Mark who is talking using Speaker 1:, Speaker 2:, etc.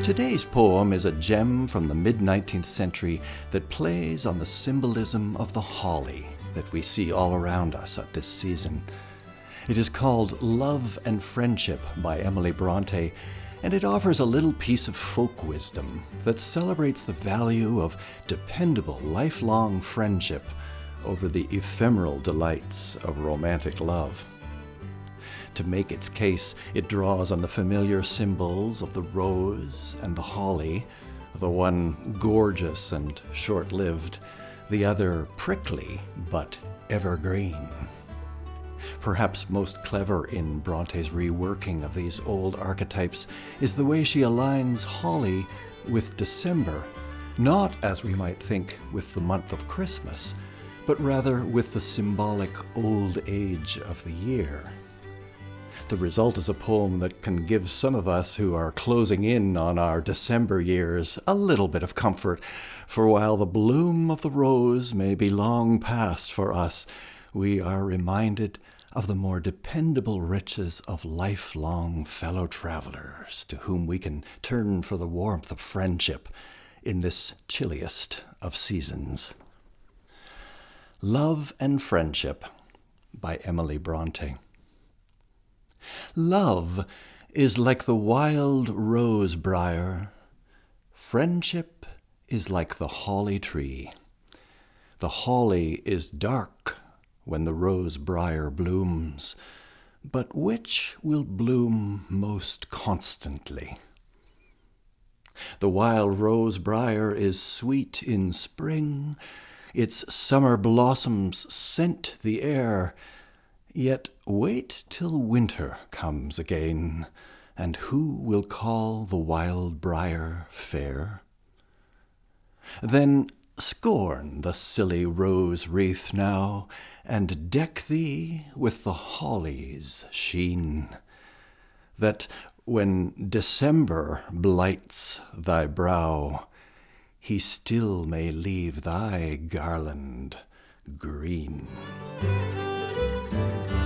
Speaker 1: Today's poem is a gem from the mid-19th century that plays on the symbolism of the holly that we see all around us at this season. It is called Love and Friendship by Emily Bronte, and it offers a little piece of folk wisdom that celebrates the value of dependable, lifelong friendship over the ephemeral delights of romantic love. To make its case, it draws on the familiar symbols of the rose and the holly, the one gorgeous and short-lived, the other prickly but evergreen. Perhaps most clever in Bronte's reworking of these old archetypes is the way she aligns holly with December, not, as we might think, with the month of Christmas, but rather with the symbolic old age of the year. The result is a poem that can give some of us who are closing in on our December years a little bit of comfort, for while the bloom of the rose may be long past for us, we are reminded of the more dependable riches of lifelong fellow travelers to whom we can turn for the warmth of friendship in this chilliest of seasons. Love and Friendship by Emily Bronte. Love is like the wild rose briar. Friendship is like the holly tree. The holly is dark when the rose briar blooms, but which will bloom most constantly? The wild rose briar is sweet in spring, its summer blossoms scent the air. Yet wait till winter comes again, and who will call the wild briar fair? Then scorn the silly rose wreath now, and deck thee with the holly's sheen, that when December blights thy brow, he still may leave thy garland green.